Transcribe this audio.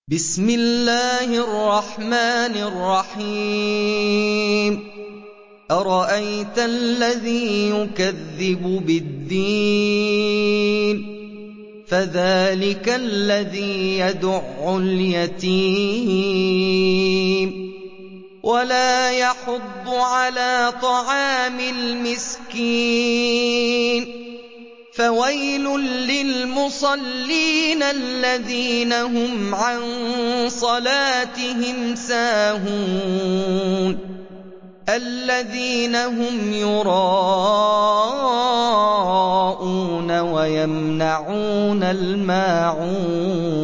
بسم الله الرحمن الرحيم أرأيت الذي يكذب بالدين فذلك الذي يدع اليتيم ولا يحض على طعام المسكين فويل للمصلين الذين هم عن صلاتهم ساهون الذين هم يراءون ويمنعون الماعون